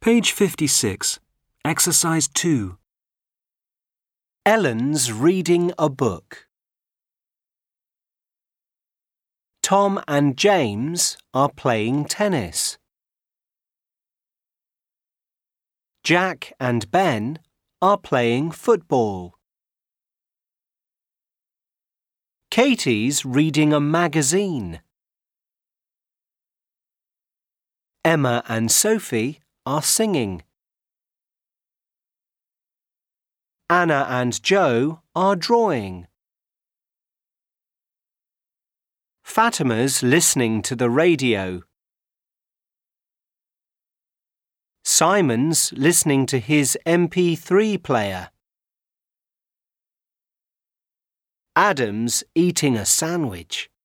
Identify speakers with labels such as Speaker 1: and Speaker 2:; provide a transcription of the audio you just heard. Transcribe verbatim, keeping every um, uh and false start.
Speaker 1: Page fifty-six. Exercise two.
Speaker 2: Ellen's reading a book. Tom and James are playing tennis. Jack and Ben are playing football. Katie's reading a magazine. Emma and Sophie are singing. Anna and Joe are drawing. Fatima's listening to the radio. Simon's listening to his M P three player. Adam's eating a sandwich.